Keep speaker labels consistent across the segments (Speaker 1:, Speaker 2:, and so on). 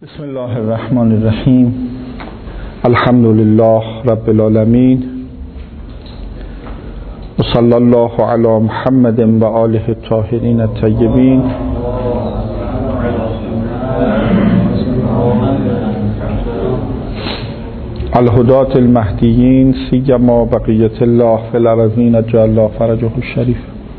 Speaker 1: بسم الله الرحمن الرحیم. الحمد لله رب العالمین و صلی الله علی محمد و آله الطاهرین الطیبین. الهداة المهدیین سیما بقیة الله فی الارضین اجل الله فرجه الشریف.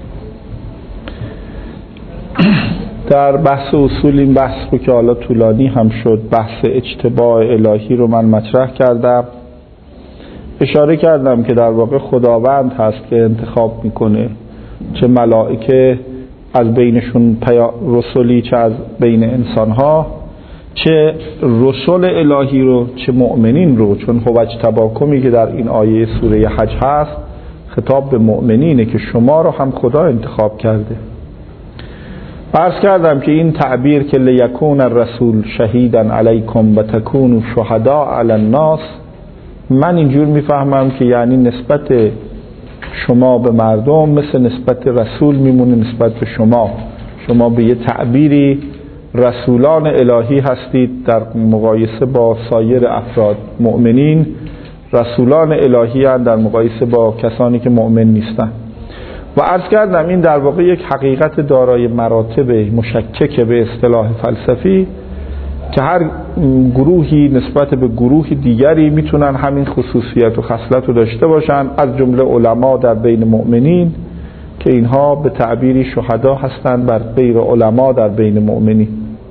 Speaker 1: در بحث اصول این بحث رو که حالا طولانی هم شد، بحث اجتباع الهی رو من مطرح کردم. اشاره کردم که در واقع خداوند هست که انتخاب میکنه چه ملائکه از بینشون رسولی، چه از بین انسانها، چه رسول الهی رو چه مؤمنین رو. چون هو اجتباکمی که در این آیه سوره حج هست خطاب به مؤمنینه که شما رو هم خدا انتخاب کرده. عرض کردم که این تعبیر که لیکون الرسول شهیدا علیکم و تکونوا شهداء علی الناس، من اینجور میفهمم که یعنی نسبت شما به مردم مثل نسبت رسول میمونه نسبت به شما. شما به یه تعبیری رسولان الهی هستید در مقایسه با سایر افراد. مؤمنین رسولان الهی هستند در مقایسه با کسانی که مؤمن نیستن. و عرض کردم این در واقع یک حقیقت دارای مراتب مشکک به اصطلاح فلسفی که هر گروهی نسبت به گروه دیگری میتونن همین خصوصیت و خصلت رو داشته باشن، از جمله علما در بین مؤمنین که اینها به تعبیری شهدا هستند بر غیر علما در بین مؤمنین.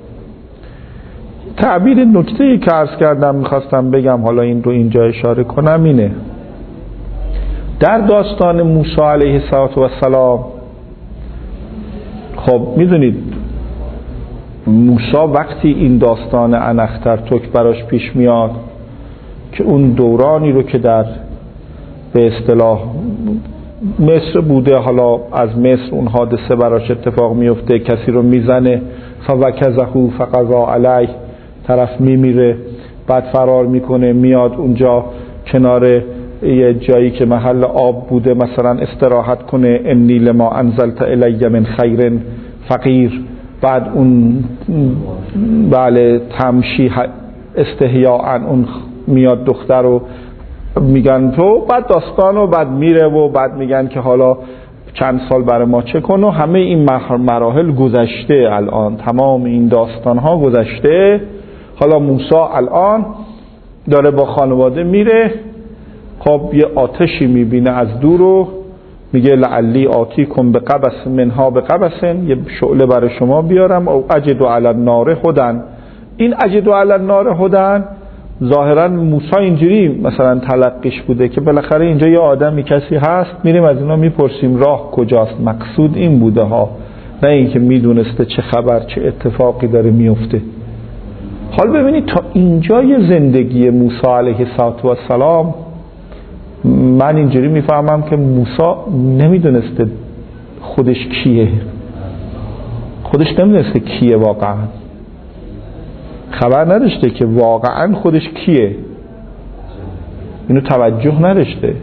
Speaker 1: تعبیر نکته‌ای که عرض کردم میخواستم بگم، حالا این رو اینجا اشاره کنم، اینه در داستان موسی علیه السلام. خب میدونید موسی وقتی این داستان انخترتک براش پیش میاد که اون دورانی رو که در به اصطلاح مصر بوده، حالا از مصر اون حادثه براش اتفاق میفته، کسی رو میزنه فوکزه فقضا علیه، طرف میمیره، بعد فرار میکنه میاد اونجا کنار یه جایی که محل آب بوده مثلا استراحت کنه، انی لما انزلت الی من خیر فقیر. بعد اون بله تمشی استحیاء اون میاد دختر رو میگن تو، بعد داستان و بعد میره و بعد میگن که حالا چند سال برای ما چه کن و همه این مراحل گذشته. الان تمام این داستان ها گذشته. حالا موسی الان داره با خانواده میره، خب یه آتشی میبینه از دور رو میگه لعلی آتیکم بقبس منها بقبسن، یه شعله برای شما بیارم او اجد علی النار هدن. این اجد علی النار هدن ظاهرا موسی اینجوری مثلا تلقیش بوده که بالاخره اینجا یه آدمی کسی هست، میریم از اینا میپرسیم راه کجاست. مقصود این بوده ها، نه اینکه میدونسته چه خبر چه اتفاقی داره میفته. حال ببینید تا اینجای زندگی موسی علیه السلام من اینجوری میفهمم که موسی نمیدونسته خودش کیه، خودش نمیدونسته کیه، واقعا خبر نداشته که واقعا خودش کیه، اینو توجه نداشته.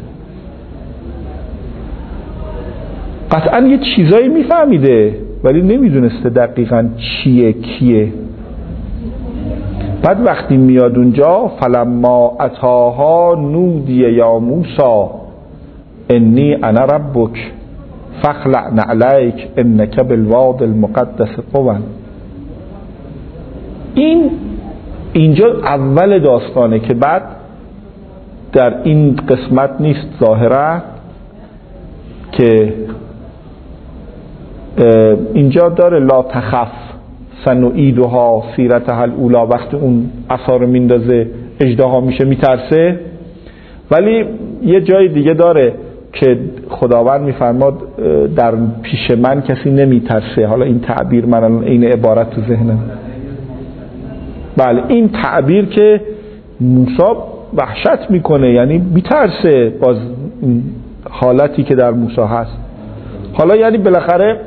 Speaker 1: قطعا یه چیزایی میفهمیده ولی نمیدونسته دقیقا چیه کیه. بعد وقتی میاد اونجا فلما اتاها نودی یا موسی انی انا ربک فاخلع نعلیک انک بالواد المقدس طوی. اینجا اول داستانه که بعد در این قسمت نیست ظاهرا، که اینجا داره لا تخف سنعیدها سیرتها الاولی، وقتی اون عصا رو میندازه اژدها میشه میترسه. ولی یه جای دیگه داره که خداوند میفرماد در پیش من کسی نمیترسه. حالا این تعبیر من الان این عبارت تو ذهنم، بله این تعبیر که موسی وحشت میکنه یعنی میترسه باز حالتی که در موسی هست. حالا یعنی بالاخره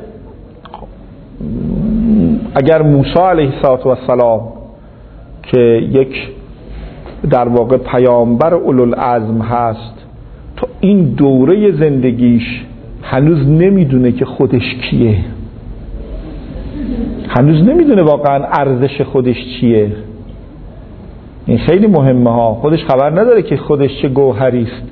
Speaker 1: اگر موسی علیه السلام که یک در واقع پیامبر اولوالعزم هست، تا این دوره زندگیش هنوز نمیدونه که خودش کیه، هنوز نمیدونه واقعا ارزش خودش چیه. این خیلی مهمه ها. خودش خبر نداره که خودش چه گوهری است،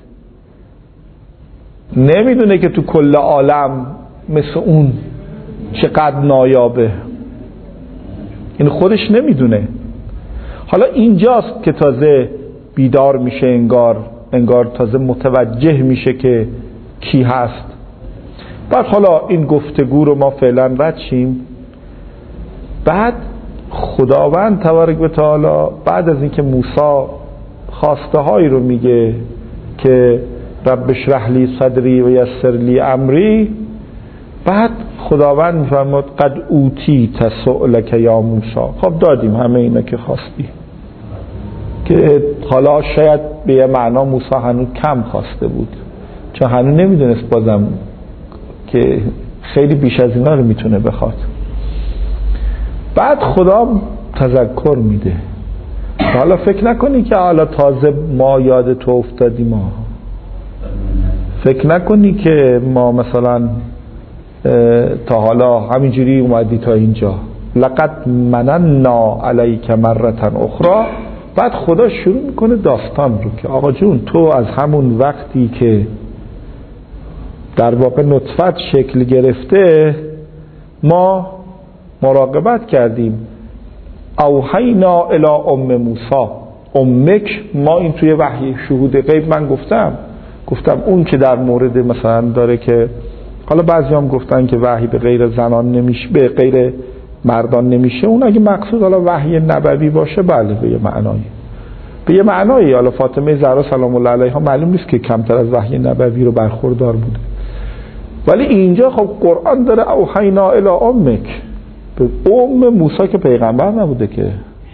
Speaker 1: نمیدونه که تو کل عالم مثل اون چقدر نایابه، این خودش نمیدونه. حالا اینجاست که تازه بیدار میشه، انگار تازه متوجه میشه که کی هست. بعد حالا این گفتگو رو ما فعلا رد شیم. بعد خداوند تبارک و تعالی بعد از اینکه موسی خواسته هایی رو میگه که رب اشرح لی صدری و یسر لی امری، بعد خداوند میفرماد قد اوتیت سؤلک یا موسی، خب دادیم همه اینا که خواستی. که حالا شاید به یه معنا موسی هنوز کم خواسته بود، چون هنوز نمیدونست بازم که خیلی بیش از اینا رو میتونه بخواد. بعد خدا تذکر میده. حالا فکر نکنی که حالا تازه ما یاد تو افتادیم، ما فکر نکنی که ما مثلا تا حالا همینجوری اومدی تا اینجا. لقد مننا علیک مرة اخرى. بعد خدا شروع میکنه داستان رو که آقا جون تو از همون وقتی که در واقع نطفت شکل گرفته ما مراقبت کردیم. اوحینا الی ام موسی، امک، ما این توی وحی شهود غیب من گفتم اون که در مورد مثلا داره که حالا بعضی هم گفتن که وحی به غیر زنان نمیشه، به غیر مردان نمیشه، اون اگه مقصود حالا وحی نبوی باشه بله به یه معنایی حالا فاطمه زهرا سلام الله علیها معلوم نیست که کمتر از وحی نبوی رو برخوردار بوده، ولی اینجا خب قرآن داره اوحینا الی امک، به ام موسی که پیغمبر نبوده که،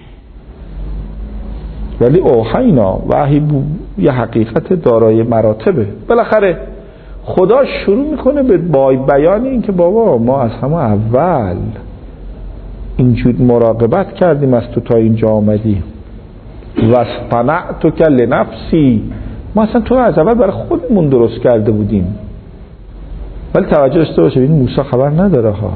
Speaker 1: ولی اوحینا وحی یه حقیقت دارای مراتبه. بالاخره خدا شروع میکنه به بیان این که بابا ما از همه اول اینجور مراقبت کردیم از تو تا اینجا آمدی. واصطنعتک لنفسی، ما اصلا تو رو از اول برای خودمون درست کرده بودیم. ولی توجه داشته باشه این موسی خبر نداره ها.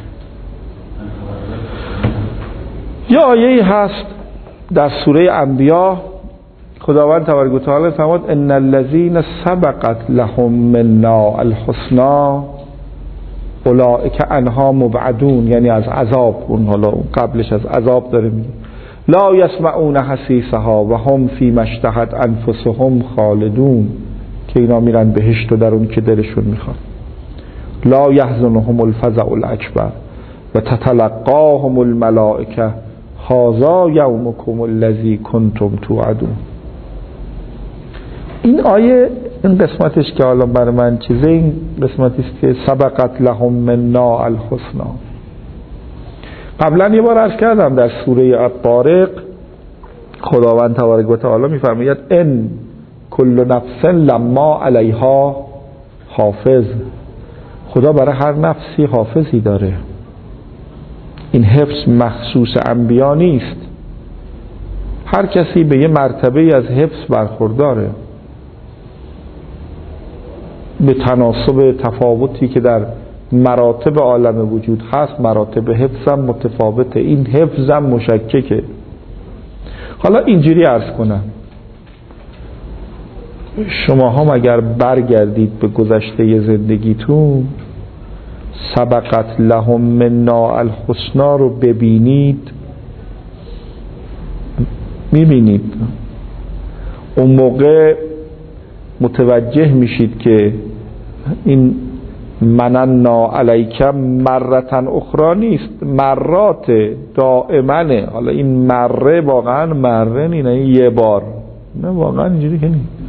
Speaker 1: یا آیه‌ای هست در سوره انبیا خداوند تبارک و تعالی فرمود ان الذين سبقت لهم منا الحسنى اولئک عنها مبعدون، یعنی از عذاب، اون حالا قبلش از عذاب داره میگه. لا یسمعون حسیسها و هم فیما اشتهت انفسهم خالدون، که اینا میرن بهشت و در اون که دلشون میخواد. لا یحزنهم الفزع الاکبر و تتلقاهم الملائکه هذا یومکم الذی کنتم توعدون. این آیه، این قسمتش که حالا برای من چیزه، این قسمتی است که سبقت لهم منا الحسنى. قبلا یه بار عرض کردم در سوره الطارق خداوند تبارک و تعالی میفرماید ان کل نفس لما علیها حافظ، خدا برای هر نفسی حافظی داره. این حفظ مخصوص انبیا نیست، هر کسی به یه مرتبه از حفظ برخورداره به تناسب تفاوتی که در مراتب عالم وجود هست. مراتب حفظ هم متفاوته، این حفظ هم مشککه. حالا اینجوری عرض کنم، شما هم اگر برگردید به گذشته زندگیتون سبقت لهم منا الحسنى رو ببینید، میبینید اون موقع متوجه میشید که این مننا علیک مرة اخرى نیست، مرات دائمنه. حالا این مره واقعا مره نیست، نه یه بار، نه واقعا اینجوری که نیست،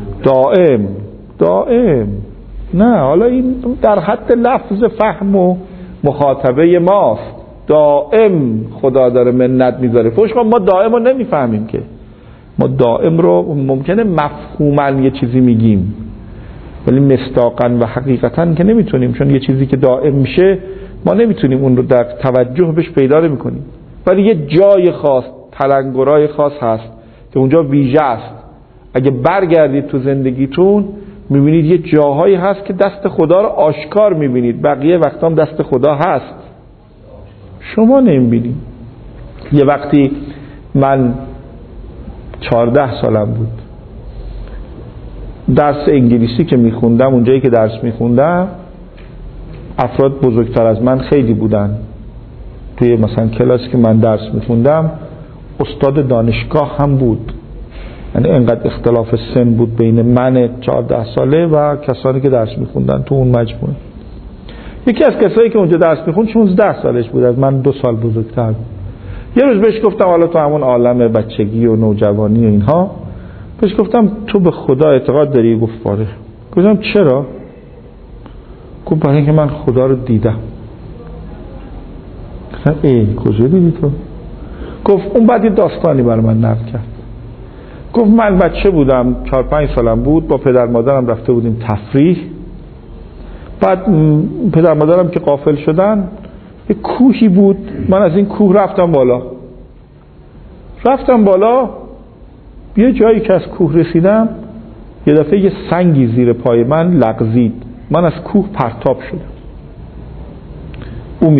Speaker 1: دائم نه. حالا این در حد لفظ فهم و مخاطبه ماست، دائم خدا داره منت میذاره. فوش ما دائم رو نمیفهمیم که، ما دائم رو ممکنه مفهوما یه چیزی میگیم ولی مصداقا و حقیقتا که نمیتونیم، چون یه چیزی که دائم میشه ما نمیتونیم اون رو در توجه بهش پیدا نمیکنیم. ولی یه جای خاص، تلنگرای خاص هست که اونجا ویژه است. اگه برگردید تو زندگیتون میبینید یه جاهایی هست که دست خدا رو آشکار میبینید، بقیه وقتا هم دست خدا هست شما نمیبینید. یه وقتی من 14 سالم بود. درس انگلیسی که میخوندم، اونجایی که درس میخوندم افراد بزرگتر از من خیلی بودن. توی مثلا کلاسی که من درس میخوندم استاد دانشگاه هم بود، یعنی اینقدر اختلاف سن بود بین من 14 ساله و کسانی که درس میخوندن تو اون مجموعه. یکی از کسایی که اونجا درس میخوند 16 سالش بود، از من 2 سال بزرگتر بود. یه روز بهش گفتم حالا تو همون عالم بچگی و نوجوانی و اینها، بهش گفتم تو به خدا اعتقاد داری؟ گفت آره. گفتم چرا؟ گفت برای اینکه من خدا رو دیدم. گفتم کجا دیدی تو؟ گفت اون بعد یه داستانی برای من نقل کرد. گفت من بچه بودم، 4-5 سالم بود، با پدر مادرم رفته بودیم تفریح. بعد پدر مادرم که غافل شدن، یه کوهی بود، من از این کوه رفتم بالا. یه جایی که از کوه رسیدم یه دفعه یه سنگی زیر پای من لغزید، من از کوه پرتاب شدم. او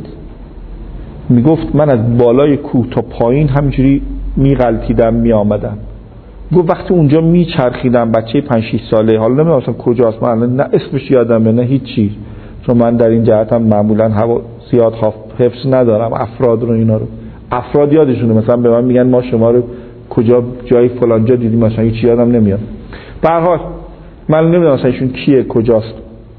Speaker 1: میگفت من از بالای کوه تا پایین همینجوری میغلطیدم میآمدم. گفت وقتی اونجا میچرخیدم، بچه 5-6 ساله، حالا نمیدونم اصلا کجاست، من نه اسمش یادمه نه هیچی، چون من در این جهتم معمولا زیاد حفظ ندارم افراد رو. اینا رو افراد یادشونه، مثلا به من میگن ما شما رو کجا جای فلان جا دیدیم، مثلا هیچ یادم نمیاد. به هر حال من نمیدونم مثلا ایشون کیه کجاست.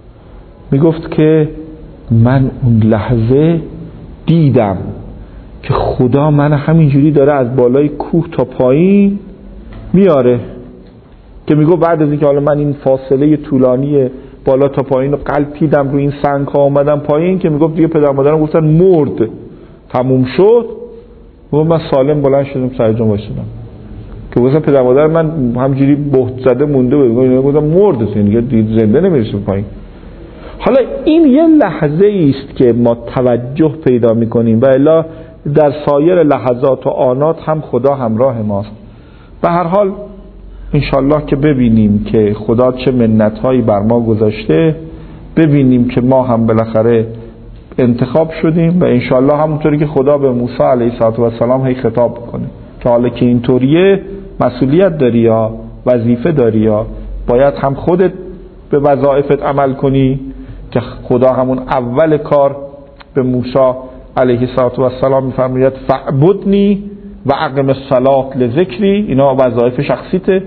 Speaker 1: میگفت که من اون لحظه دیدم که خدا من همینجوری داره از بالای کوه تا پایین میاره، که میگو بعد از اینکه حالا من این فاصله طولانی بالا تا پایین رو قلتیدم روی این سنگ ها اومدم پایین، که میگو دیگه پدر مادرم گفتن مرد، تموم شد. و من سالم بلند شدم سر جام وایسادم، که گفتن پدر مادر من همینجوری بهت زده مونده بود، گفتم مرد، دیگه زنده نمیرسه پایین. حالا این یه لحظه است که ما توجه پیدا میکنیم و الا در سایر لحظات و آنات هم خدا همراه ماست. به هر حال انشالله که ببینیم که خدا چه منتهایی بر ما گذاشته، ببینیم که ما هم بالاخره انتخاب شدیم و انشالله همونطوری که خدا به موسی علیه السلام هی خطاب کنه که حالا که اینطوریه مسئولیت داری یا وظیفه داری، یا باید هم خودت به وظایفت عمل کنی، که خدا همون اول کار به موسی علیه السلام میفرماید فعبدنی و اقم الصلاة لذکری. اینا وظایف شخصیته،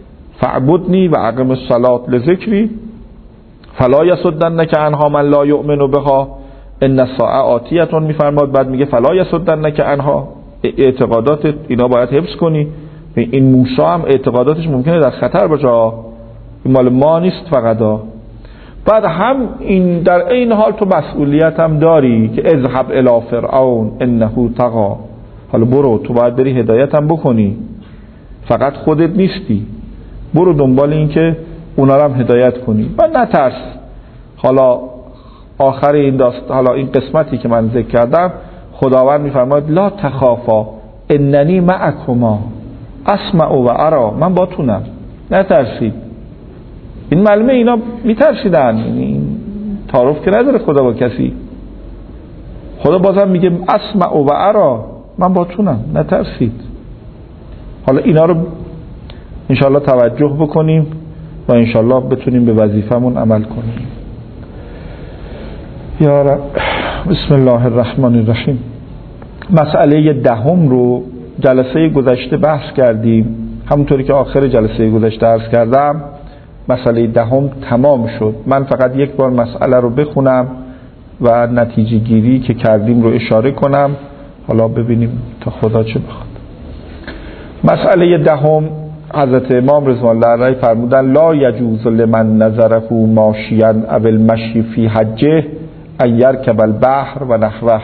Speaker 1: فعبدنی و اقم الصلاة لذکری فلا یصدنک عنها من لا یؤمن بها ان الساعه آتیه میفرماد. بعد میگه فلا یصدنک عنها، اعتقادات اینا باید حفظ کنی. این موسی هم اعتقاداتش ممکنه در خطر باشه، این مال ما نیست فقط. بعد هم این در این حال تو مسئولیت هم داری که اذهب الی فرعون انه طغی، حالا برو تو باید بری هدایت هم بکنی، فقط خودت نیستی، برو دنبال این که اونا رو هم هدایت کنی و نترس. حالا آخر این حالا این قسمتی که من ذکر کردم خداوند میفرماید لا تخافا اننی معکما اسمع و ارا، من باتونم، نترسید. این معلومه اینا میترسیدن، یعنی تعارف که نداره خدا با کسی. خدا بازم میگه اسمع و ارا، من باتونم، نترسید. حالا اینا رو انشالله توجه بکنیم و انشالله بتونیم به وظیفمون عمل کنیم. یا رب. بسم الله الرحمن الرحیم. مسئله 10 رو جلسه گذشته بحث کردیم، همونطوری که آخر جلسه گذشته عرض کردم مسئله 10 تمام شد. من فقط یک بار مسئله رو بخونم و نتیجه گیری که کردیم رو اشاره کنم، حالا ببینیم تا خدا چه بخواد. مسئله 10 حضرت امام رضوان الله علیه فرمودن لا یجوز لمن نظره ماشیا او المشی فی حجه ان یرکب البحر و نحوه.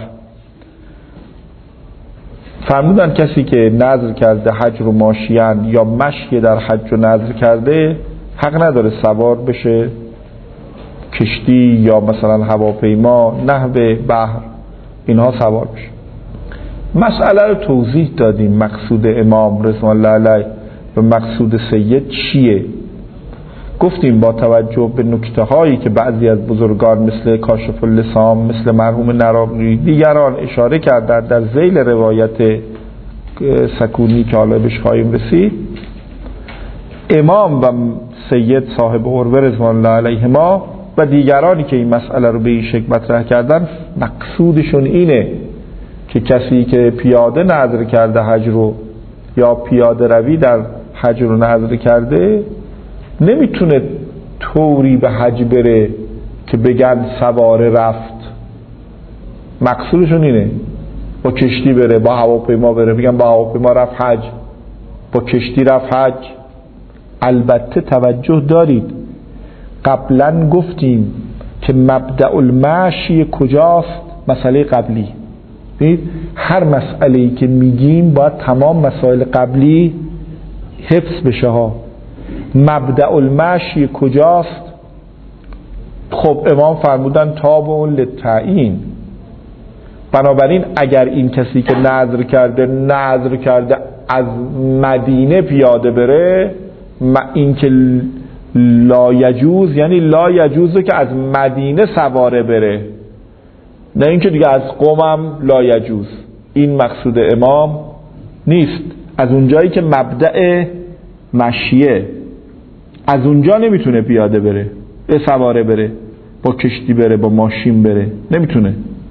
Speaker 1: فرمودن کسی که نذر کرده حج رو ماشیان یا مشی در حج رو نذر کرده حق نداره سوار بشه کشتی یا مثلا هواپیما نحو بحر اینها سوار بشه. مسئله رو توضیح دادیم، مقصود امام رضوان الله علیه و مقصود سید چیه. گفتیم با توجه به نکته هایی که بعضی از بزرگان مثل کاشف اللسان، مثل مرحوم نراقی، دیگران اشاره کردند در ذیل روایت سکونی که حالا بهش خواهیم رسید، امام و سید صاحب عروه رضوان الله علیهما و دیگرانی که این مسئله رو به این شکل مطرح کردن، مقصودشون اینه که کسی که پیاده نذر کرده حج رو یا پیاده روی در حج رو نذر کرده نمیتونه طوری به حج بره که بگن سواره رفت. مقصودشون اینه با کشتی بره، با هواپیما بره، بگن با هواپیما رفت حج، با کشتی رفت حج. البته توجه دارید قبلا گفتیم که مبدأ المشی کجاست؟ مسئله قبلی. ببینید هر مسئله‌ای که میگیم باید تمام مسائل قبلی حفظ بشه ها. مبدأ المشی کجاست؟ خب امام فرمودن تابع للتعیین. بنابراین اگر این کسی که نذر کرده از مدینه پیاده بره، این که لا یجوز یعنی لا یجوزه که از مدینه سواره بره، نه اینکه دیگه از قومم لا یجوز. این مقصود امام نیست. از اونجایی که مبدأ مشیه، از اونجا نمیتونه پیاده بره، به سواره بره، با کشتی بره، با ماشین بره، نمیتونه.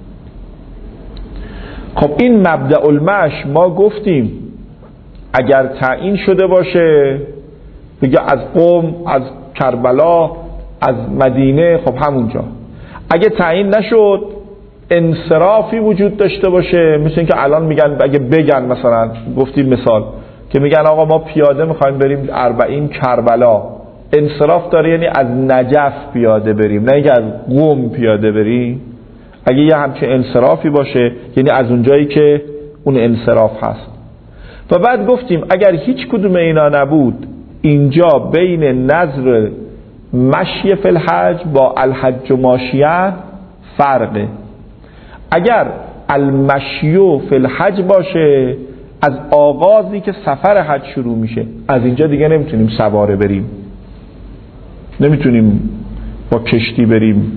Speaker 1: خب این مبدأ المش ما گفتیم اگر تعیین شده باشه بگه از قم، از کربلا، از مدینه، خب همونجا. اگه تعیین نشد انصرافی وجود داشته باشه، مثل این که الان میگن اگه بگن مثلا گفتیم مثال که میگن آقا ما پیاده میخوایم بریم 40 کربلا، انصراف داره یعنی از نجف پیاده بریم، نه اینکه از قم پیاده بریم. اگه یه همچین انصرافی باشه یعنی از اونجایی که اون انصراف هست. و بعد گفتیم اگر هیچ کدوم اینا نبود، اینجا بین نظر مشی فی الحج با الحج و ماشیه فرقه. اگر المشیو فی الحج باشه از آغازی که سفر حج شروع میشه، از اینجا دیگه نمیتونیم سواره بریم، نمیتونیم با کشتی بریم.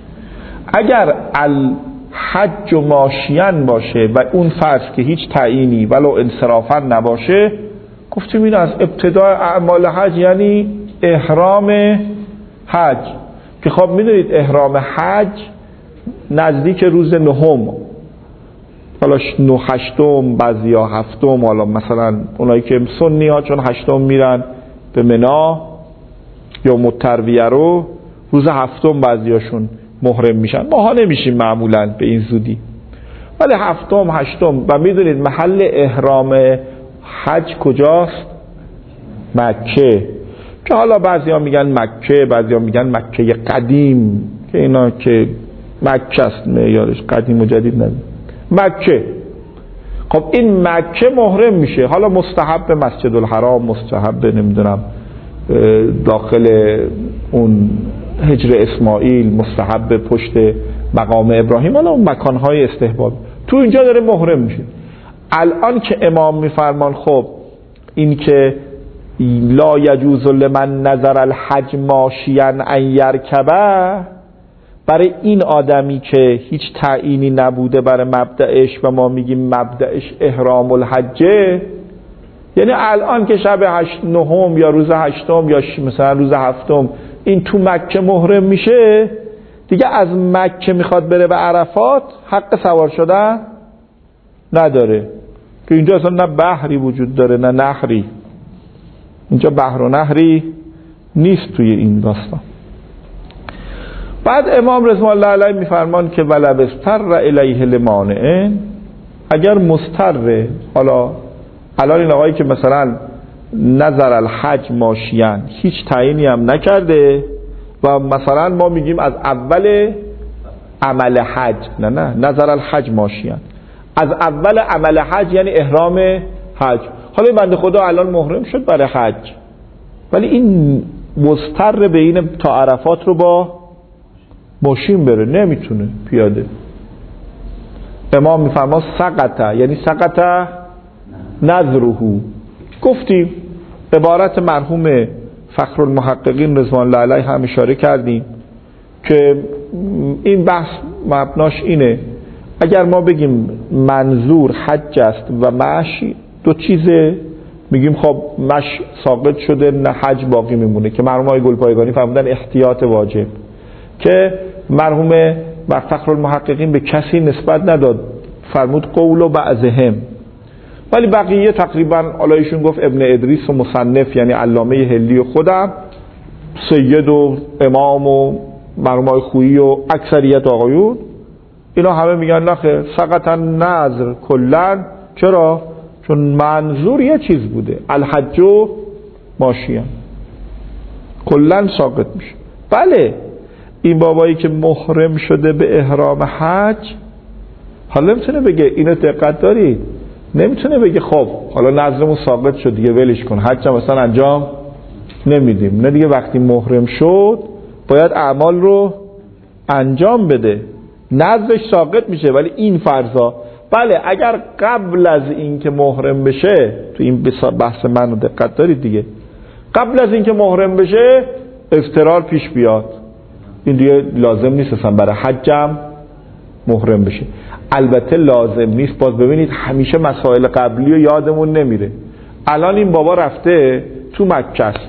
Speaker 1: اگر الحج و ماشیان باشه و اون فرض که هیچ تعیینی ولو انصرافا نباشه، گفتیم این از ابتدای اعمال حج یعنی احرام حج، که خب میدونید احرام حج نزدیک روز نهم، حالا 8م بعضیا 7م، حالا مثلا اونایی که سنی ها چون 8م میرن به منی یا مترویه رو روز 7م بعضیاشون محرم میشن. ماها نمیشیم معمولا به این زودی، ولی 7م 8م. و میدونید محل احرام حج کجاست؟ مکه. که حالا بعضی ها میگن مکه، بعضی ها میگن مکه قدیم، که اینا که مکه است معیارش، قدیم و جدید نداره. مکه. خب این مکه محرم میشه. حالا مستحب مسجد الحرام، مستحب نمیدونم داخل اون حجر اسماعیل، مستحب پشت مقام ابراهیم، حالا اون مکانهای استحباب، تو اینجا داره محرم میشه. الان که امام میفرمان خب این که لا یجوز لمن نظر الحج ماشیا ان یرکبه، برای این آدمی که هیچ تعیینی نبوده برای مبدأش و ما میگیم مبدأش احرام الحجه، یعنی الان که شب 9 یا روز 8 یا مثلا روز 7 این تو مکه محرم میشه، دیگه از مکه میخواد بره به عرفات حق سوار شدن نداره. که اینجا اصلا نه بحری وجود داره نه نهری، اینجا بحر و نهری نیست توی این داستان. بعد امام رضوان الله علیه میفرمان که ولو استر الیه لمانع، اگر مستر، حالا الان این آقایی که مثلا نظر الحج ماشیان هیچ تعیینی هم نکرده و مثلا ما میگیم از اول عمل حج، نه نظر الحج ماشیان، از اول عمل حج یعنی احرام حج. حالا این بنده خدا الان محرم شد برای حج، ولی این مضطر به این تا عرفات رو با ماشین بره، نمیتونه پیاده. امام میفرما سقط، یعنی سقط نظره. گفتیم عبارت مرحوم فخر المحققین رضوان الله علیه هم اشاره کردیم که این بحث مبناش اینه اگر ما بگیم منظور حج است و مشی دو چیزه، میگیم خب مش ساقط شده نه حج باقی میمونه، که مرحوم آقای گلپایگانی فرمودن احتیاط واجب، که مرحوم فخر المحققین به کسی نسبت نداد، فرمود قول و بعضهم، ولی بقیه تقریبا علایشون گفت ابن ادریس و مصنف یعنی علامه هلی و خودم، سید و امام و مرحوم آقای خویی و اکثریت آقایون، اینا همه میگن نخیر سقط النذر کلن. چرا؟ چون منظور یه چیز بوده، الحج و ماشیان کلن ساقط میشه. بله این بابایی که محرم شده به احرام حج حالا نمیتونه بگه، اینو دقت دارید، نمیتونه بگه خب حالا نذرمون ساقط شد دیگه ولش کن، حج هم مثلا انجام نمیدیم. نه دیگه، وقتی محرم شد باید اعمال رو انجام بده، نذرش ساقط میشه. ولی این فرضا بله اگر قبل از این که محرم بشه، تو این بحث منو دقت دارید دیگه، قبل از این که محرم بشه اضطرار پیش بیاد، این دیگه لازم نیست اصلا برای حجم محرم بشه. البته لازم نیست، باز ببینید همیشه مسائل قبلی رو یادمون نمیره. الان این بابا رفته تو مکه است،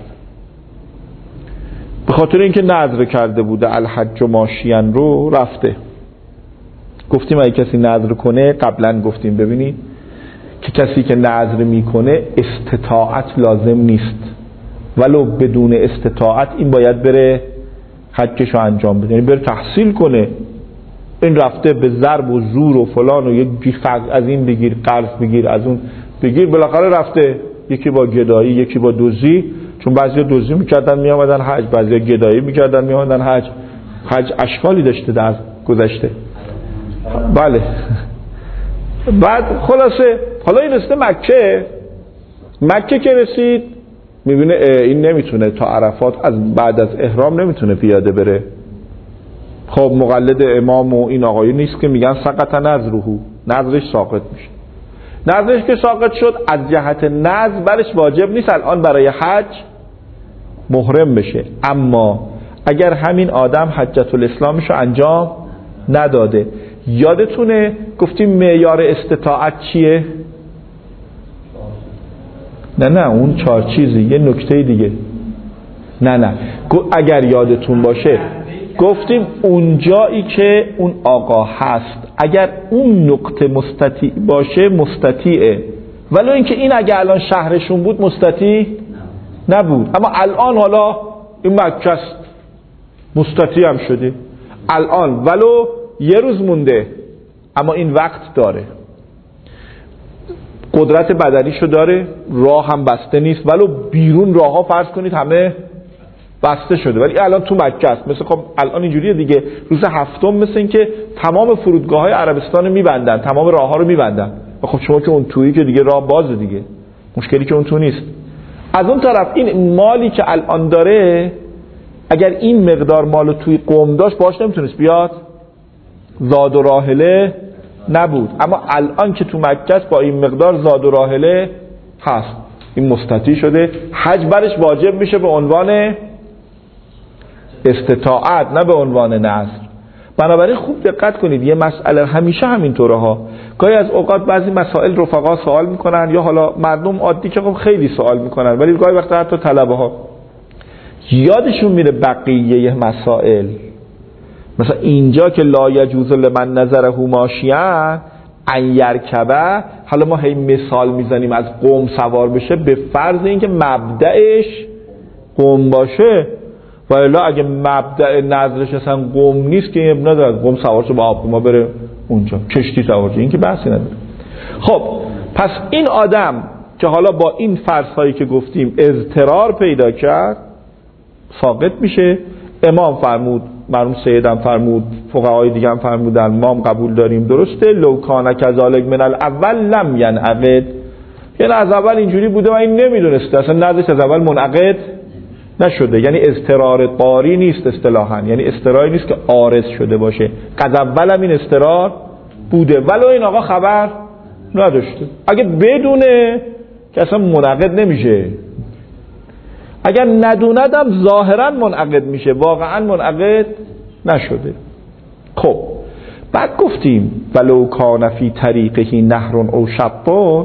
Speaker 1: به خاطر اینکه نذر کرده بوده الحج و ماشیان رو رفته. گفتیم اگه کسی نذر کنه، قبلا گفتیم ببینید که کسی که نذر میکنه استطاعت لازم نیست، ولو بدون استطاعت این باید بره حجشو انجام بده، یعنی بره تحصیل کنه. این رفته به ضرب و زور و فلان و یک از این بگیر قرض بگیر از اون بگیر، بالاخره رفته، یکی با گدایی یکی با دزدی، چون بعضیا دزدی میکردن میامدن حج، بعضیا گدایی میکردن میامدن حج. حج اشکالی داشته در گذشته. بله بعد خلاصه حالا این رسیده مکه که رسید میبینه این نمیتونه تا عرفات از بعد از احرام نمیتونه پیاده بره. خب مقلد امام و این آقایی نیست که میگن سقط نذره، نذرش ساقط میشه. نذرش که ساقط شد از جهت نذر برش واجب نیست الان برای حج محرم بشه. اما اگر همین آدم حجت الاسلامش رو انجام نداده، یادتونه گفتیم معیار استطاعت چیه؟ نه اون 4 چیزی، یه نکته دیگه. نه اگر یادتون باشه گفتیم اون جایی که اون آقا هست اگر اون نقطه مستطیع باشه مستطیعه، ولی اینکه این اگر الان شهرشون بود مستطیع نبود. اما الان حالا این مکه است مستطیع هم شده الان، ولو یه روز مونده، اما این وقت داره، قدرت بدنیشو داره، راه هم بسته نیست، ولو بیرون راه ها فرض کنید همه بسته شده، ولی الان تو مکه است. مثل خب الان اینجوریه دیگه، روز هفتم مثل این که تمام فرودگاه های عربستان رو میبندن، تمام راه ها رو میبندن. و خب شما که اون تویی که دیگه راه بازه دیگه، مشکلی که اون تو نیست. از اون طرف این مالی که الان داره، اگر این مقدار مالو توی قم داشت باش نمیتونست بیاد، زاد و راحله نبود. اما الان که تو مکه است با این مقدار زاد و راحله هست، این مستطیع شده، حج برش واجب میشه به عنوان استطاعت نه به عنوان نذر. بنابراین خوب دقت کنید، یه مسئله همیشه همینطوره ها. گاهی از اوقات بعضی مسائل رفقا سوال میکنن، یا حالا مردم عادی که خب خیلی سوال میکنن، ولی گاهی وقتا حتی طلبه ها یادشون میره بقیه مسائل. مثلا اینجا که لا یجوز لمن نظره ماشیان ان یرکبه، حالا ما هی مثال میزنیم از قم سوار بشه به فرض اینکه مبدأش قم باشه، و الا اگه مبدأ نظرش اصلا قم نیست که ابن نداره قم سوار شه با هواپیما بره اونجا، کشتی سوار شه، این که بحثی نداره. خب پس این آدم که حالا با این فرض‌هایی که گفتیم اضطرار پیدا کرد ساقط میشه. امام فرمود، مرحوم سیدم فرمود، فقهای دیگه هم فرمودن، ما هم قبول داریم درسته، لو کان کذالک من الاول لم ینعقد، یعنی از اول اینجوری بوده و این نمیدونسته، اصلا نذرش از اول منعقد نشده، یعنی اضطرار قاری نیست اصطلاحاً، یعنی اضطراری نیست که عارض شده باشه، از اول هم این اضطرار بوده ولو این آقا خبر نداشته. اگه بدونه که اصلا منعقد نمیشه، اگر ندوندم ظاهرا منعقد میشه، واقعا منعقد نشده. خب بعد گفتیم ولو کان فی طریقه نهر او شط،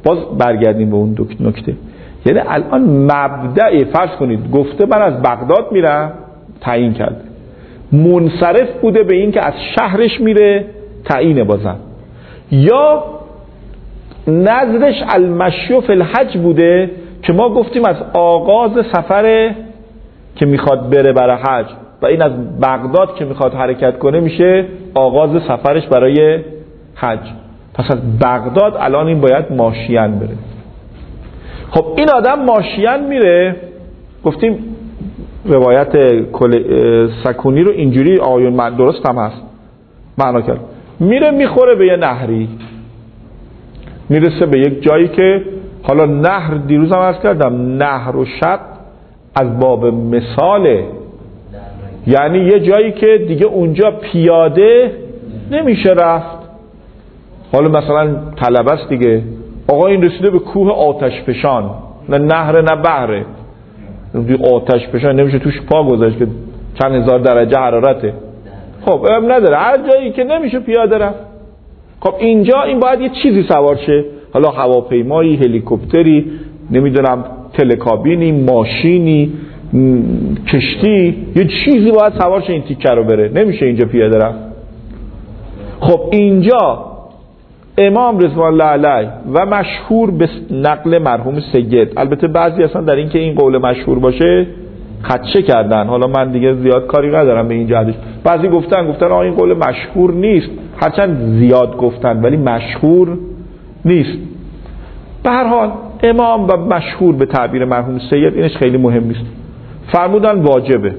Speaker 1: باز برگردیم به اون نکته. یعنی الان مبدأ، فرض کنید گفته من از بغداد میرم، تعیین کرده، منصرف بوده به این که از شهرش میره، تعیین بازم، یا نظرش المشی فی الحج بوده که ما گفتیم از آغاز سفر که میخواد بره برای حج و این از بغداد که میخواد حرکت کنه میشه آغاز سفرش برای حج. پس از بغداد الان این باید ماشیان بره. خب این آدم ماشیان میره، گفتیم روایت سکونی رو اینجوری آیون درست هم هست معنا کرد، میره میخوره به یه نهری، میرسه به یک جایی که حالا نهر، دیروز هم عرض کردم نهر و شط از باب مثاله، یعنی یه جایی که دیگه اونجا پیاده نمیشه رفت. حالا مثلا طلبه است دیگه، آقا این رسیده به کوه آتش فشان، نه نهر نه بحره، آتش فشان نمیشه توش پا گذاشت که چند هزار درجه حرارته. خب نداره، هر جایی که نمیشه پیاده رفت. خب اینجا این باید یه چیزی سوار شه، حالا هواپیمایی، هلیکوپتری، نمیدونم تلکابینی، ماشینی، کشتی، یه چیزی باید سوار شه این تیکه رو بره، نمیشه اینجا پیاده رفت. خب اینجا امام رضوان الله علیه و مشهور به نقل مرحوم سید، البته بعضی اصلا در این که این قول مشهور باشه خدشه کردن، حالا من دیگه زیاد کاری ندارم به این جهتش، بعضی گفتن این قول مشهور نیست، هرچند زیاد گفتن ولی مشهور نیست. به هر حال امام و مشهور به تعبیر مرحوم سید، اینش خیلی مهم نیست، فرمودن واجبه.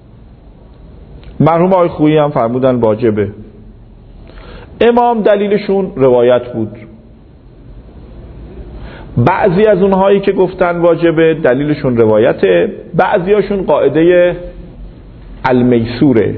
Speaker 1: مرحوم آقای خویی هم فرمودن واجبه. امام دلیلشون روایت بود. بعضی از اونهایی که گفتن واجبه دلیلشون روایته، بعضی هاشون قاعده المیسوره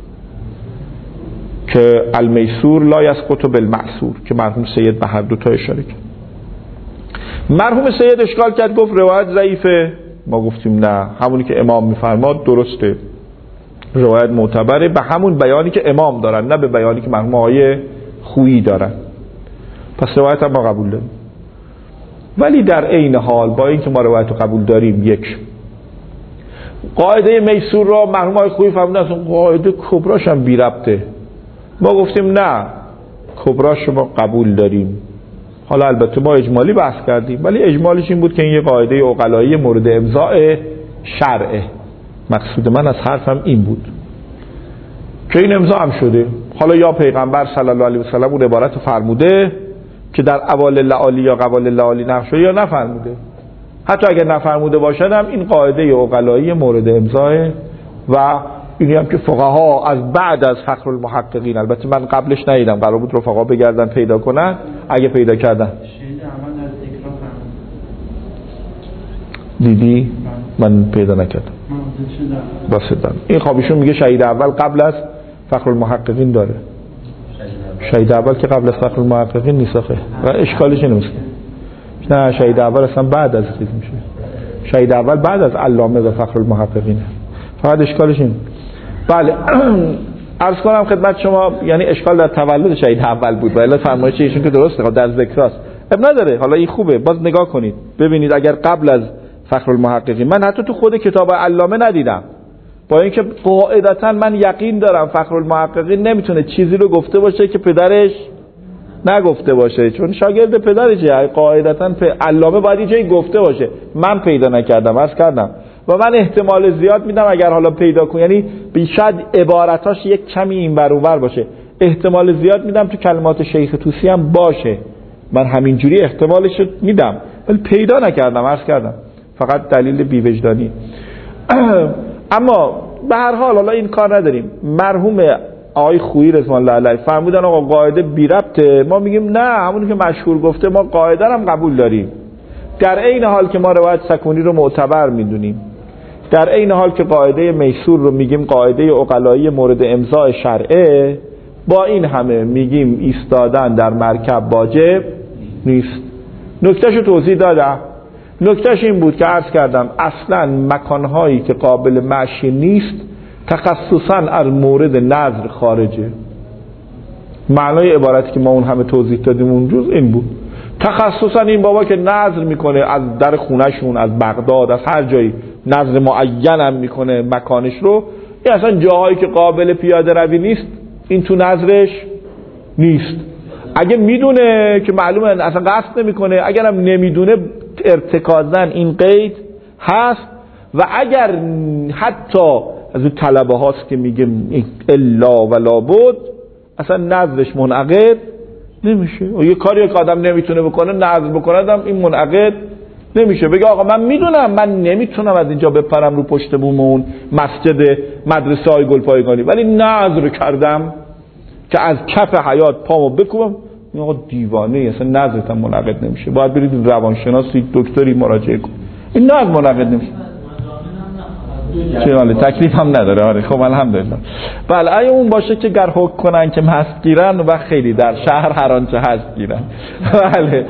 Speaker 1: که المیسور لا یسقط بالمعسور که مرحوم سید به هر دوتا اشاره کرد. مرحوم سید اشکال کرد، گفت روایت ضعیفه. ما گفتیم نه، همونی که امام میفرماد درسته، روایت معتبره به همون بیانی که امام دارن، نه به بیانی که مرحوم آقای خویی دارن. پس روایت هم ما قبول داریم. ولی در عین حال با اینکه ما روایت رو قبول داریم، یک قاعده میسور را مرحوم آقای خویی فرمودن اصلا قاعده کبراش هم بی ربطه. ما گفتیم نه، کبراش رو ما قبول داریم. حالا البته ما اجمالی بحث کردیم، ولی اجمالش این بود که این یه قاعده عقلایی مورد امضاء شرعه. مقصود من از حرفم این بود که این امضا هم شده. حالا یا پیغمبر صلی الله علیه و سلم اون عبارت فرموده که در اوال لعالی یا قوال لعالی نقش شده، یا نفرموده. حتی اگر نفرموده باشد هم این قاعده عقلایی مورد امضاء. و اینی هم که فقها از بعد از فخر المحققین، البته من قبلش ندیدم، قرار بود رفقا بگردن پیدا کنن، اگه پیدا کردن دیدی من پیدا نکردم باسدن. این خوابیشون میگه شهید اول قبل از فخر المحققین داره. شهید اول که قبل از فخر المحققین نیست آخه، و اشکالش نمیشه. نه شهید اول اصلا بعد از چیز میشه. شهید اول بعد از علامه و فخر المحققینه، فقط اشکالش این. بله عرض کنم خدمت شما، یعنی اشکال در تولد شهید اول بود، ولی فرمایش ایشون که درسته در ذکراست، اب نداره. حالا این خوبه، باز نگاه کنید ببینید اگر قبل از فخر المحققین، من حتی تو خود کتاب علامه ندیدم، با اینکه قاعدتا من یقین دارم فخر المحققین نمیتونه چیزی رو گفته باشه که پدرش نگفته باشه، چون شاگرد پدرشه، قاعدتا علامه باید یه جایی گفته باشه. من پیدا نکردم، عرض کردم، و من احتمال زیاد میدم اگر حالا پیدا کنم، یعنی شاید عبارتاش یک کمی این ور اون ور باشه، احتمال زیاد میدم تو کلمات شیخ طوسی هم باشه، من همینجوری احتمالش میدم، ولی پیدا نکردم، عرض کردم، فقط دلیل بی‌وجدانی. اما به هر حال حالا این کار نداریم. مرحوم آقای خویی رضوان الله علیه فرمودن آقا قاعده بی ربطه، ما میگیم نه، همونی که مشهور گفته ما قاعده هم قبول داریم، در عین حال که ما روایت سکونی رو معتبر میدونیم، در عین حال که قاعده میسور رو میگیم قاعده عقلایی مورد امضاء شرعه، با این همه میگیم ایستادن در مرکب واجب نیست. نکتهشو توضیح دادم. نکتهش این بود که عرض کردم اصلا مکانهایی که قابل مشی نیست تخصصا از مورد نظر خارجه. معنای عبارتی که ما اون همه توضیح دادیم اون روز این بود تخصصا این بابا که نظر میکنه از در خونهشون، از بغداد، از هر جایی نظر معین هم میکنه مکانش رو، این اصلا جاهایی که قابل پیاده روی نیست این تو نظرش نیست. اگه میدونه که معلومه اصلا قصد نمیکنه، اگر هم نمیدونه ارتکازاً این قید هست. و اگر حتی از اون طلبه هاست که میگه الا ولا بد، اصلا نظرش منعقد نمیشه. و یه کاری که آدم نمیتونه بکنه نظر بکنه، آدم این منعقد نمیشه. بگه آقا من میدونم من نمیتونم از اینجا بپرم رو پشت بومون مسجد مدرسه های گلپایگانی، ولی نظر کردم که از کف حیات پامو بکوبم. این آقا دیوانه، اصلا نظرت هم منعقد نمیشه، باید برید روانشناسی دکتری مراجعه کن. این نظر منعقد نمیشه. چه حاله تکلیف هم نداره. آره خب الحمدلله. بله اگه اون باشه که گر حکم کنن که مست گیرن و خیلی در شهر هر آنچه هست گیرن. بله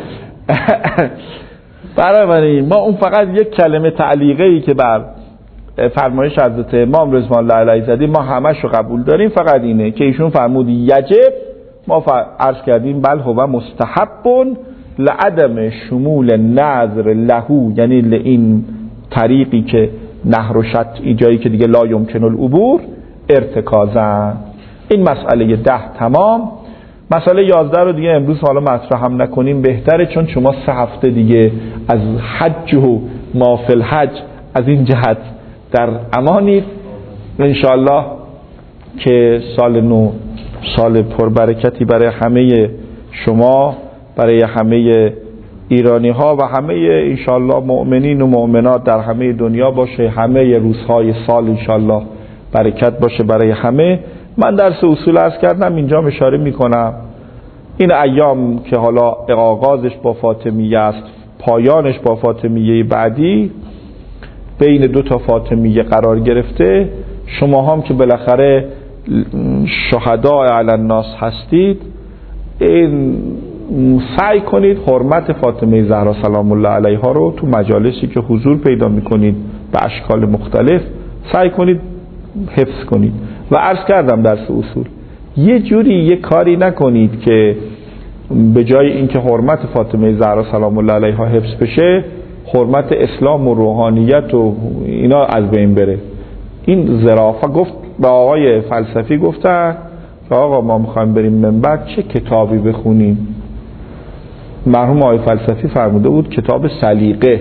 Speaker 1: برای ما اون فقط یک کلمه تعلیقه ای که بر فرمایش حضرت امام رضوان الله علیه زدی ما همش رو قبول داریم، فقط اینه که ایشون فرمود یجب، ما عرض کردیم بل هو مستحب لعدم شمول نظر لهو، یعنی لئین طریقی که نهر و شط جایی که دیگه لا یمکن العبور ارتکازن. این مسئله 10 تمام. مسئله 11 رو دیگه امروز حالا مطرح هم نکنیم بهتره، چون شما 3 هفته دیگه از حج و ما فی الحج از این جهت در امانید. انشاءالله که سال نو سال پربرکتی برای همه شما، برای همه ایرانی ها و همه انشاءالله مؤمنین و مؤمنات در همه دنیا باشه. همه روزهای سال انشاءالله برکت باشه برای همه. من درس اصول عرض کردم، اینجا اشاره میکنم این ایام که حالا آغازش با فاطمیه است، پایانش با فاطمیه بعدی، بین 2 تا فاطمیه قرار گرفته. شما هم که بالاخره شهداء علی الناس هستید، این سعی کنید حرمت فاطمه زهرا سلام الله علیها رو تو مجالسی که حضور پیدا میکنید به اشکال مختلف سعی کنید حفظ کنید. و عرض کردم درس اصول یه جوری یه کاری نکنید که به جای اینکه حرمت فاطمه زهرا سلام الله علیها حفظ بشه، حرمت اسلام و روحانیت و اینا از بین بره. این ظرافت. گفت به آقای فلسفی گفتن که آقا ما میخوایم بریم منبر چه کتابی بخونیم؟ مرحوم آقای فلسفی فرموده بود کتاب سلیقه.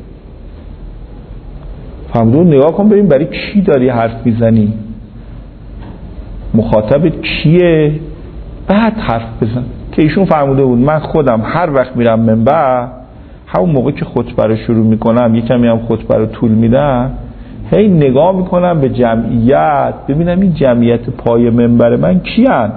Speaker 1: فرموده بود نگاه کن ببین برای کی داری حرف میزنی، مخاطبت کیه، بعد حرف بزن. که ایشون فرموده بود من خودم هر وقت میرم منبر، همون موقع که خطبه رو شروع میکنم یک کمی هم خطبه رو طول میدم، هی نگاه میکنم به جمعیت ببینم این جمعیت پای منبر من کیان؟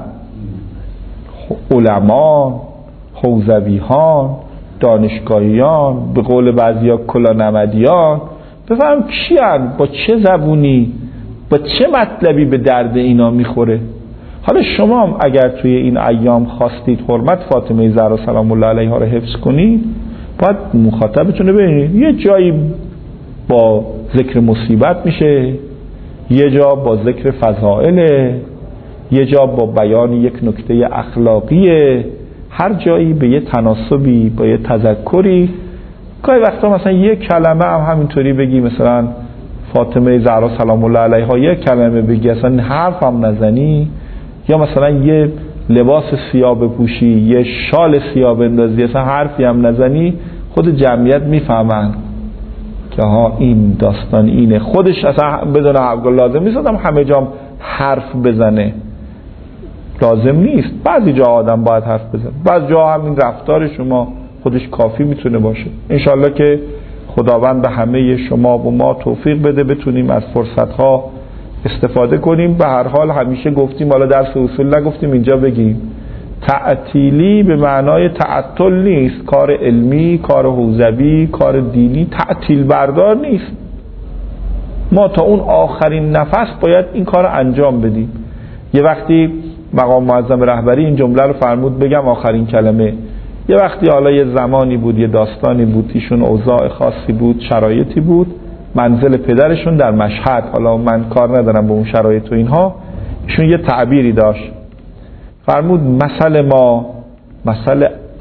Speaker 1: علما، حوزویان، دانشگاهیان، به قول بعضیا کلانمدیان. بفهم کیان، با چه زبونی، با چه مطلبی به درد اینا میخوره. حالا شما هم اگر توی این ایام خواستید حرمت فاطمه زهرا سلام الله علیها رو حفظ کنید، باید مخاطبتون رو ببینید یه جایی با ذکر مصیبت میشه، یه جا با ذکر فضائله، یه جا با بیان یک نکته اخلاقیه، هر جایی به یه تناسبی با یه تذکری. گاهی وقتا مثلا یه کلمه هم همینطوری بگی، مثلا فاطمه زهرا سلام الله علیها یه کلمه بگی اصلا حرف هم نزنی، یا مثلا یه لباس سیاه بپوشی، یه شال سیاه بندازی اصلا حرفی هم نزنی، خود جمعیت میفهمن که ها این داستان اینه. خودش اصلا بدون لازم نیست آدم همه جا حرف بزنه، لازم نیست. بعضی جا آدم باید حرف بزنه، بعضی جا همین رفتار شما خودش کافی میتونه باشه. انشالله که خداوند به همه شما و ما توفیق بده بتونیم از فرصتها استفاده کنیم. به هر حال همیشه گفتیم، حالا درس اصول نگفتیم اینجا بگیم، تعطیلی به معنای تعطل نیست. کار علمی، کار حوزوی، کار دینی تعطیل بردار نیست. ما تا اون آخرین نفس باید این کار انجام بدیم. یه وقتی مقام معظم رهبری این جمله رو فرمود، بگم آخرین کلمه، یه وقتی حالا یه زمانی بود، یه داستانی بود، ایشون اوضاع خاصی بود، شرایطی بود، منزل پدرشون در مشهد، حالا من کار ندارم به اون شرایط و اینها، ایشون یه تعبیری داشت، فرمود مثل ما مثل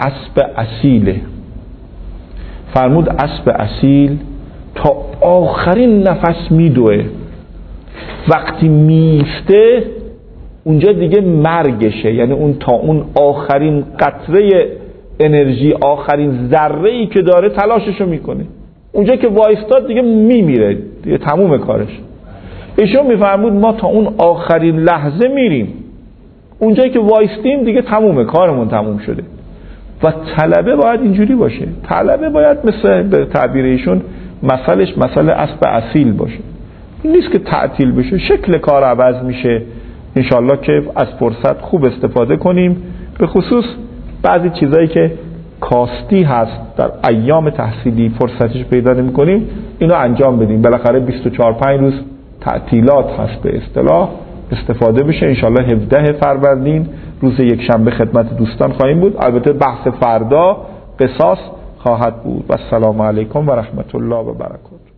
Speaker 1: اسب اصیله. فرمود اسب اصیل تا آخرین نفس میدوه، وقتی میسته اونجا دیگه مرگشه، یعنی اون تا اون آخرین قطره انرژی، آخرین ذره‌ای که داره تلاششو میکنه. اونجا که وایستاد دیگه میمیره، دیگه تموم کارش. ایشون میفرمود ما تا اون آخرین لحظه میریم، اونجایی که وایستیم دیگه تمومه، کارمون تموم شده. و طلبه باید اینجوری باشه. طلبه باید مثل به تعبیر ایشون مثلش مثل اسب اصیل باشه. این نیست که تعطیل بشه، شکل کار عوض میشه. انشالله که از فرصت خوب استفاده کنیم، به خصوص بعضی چیزایی که کاستی هست در ایام تحصیلی فرصتش پیدا نمی کنیم اینو انجام بدیم. بالاخره 24-5 روز تعطیلات هست به اصطلاح، استفاده بشه. انشالله 17 فروردین روز یک شنبه خدمت دوستان خواهیم بود. البته بحث فردا قصاص خواهد بود. و السلام علیکم و رحمت الله و برکاته.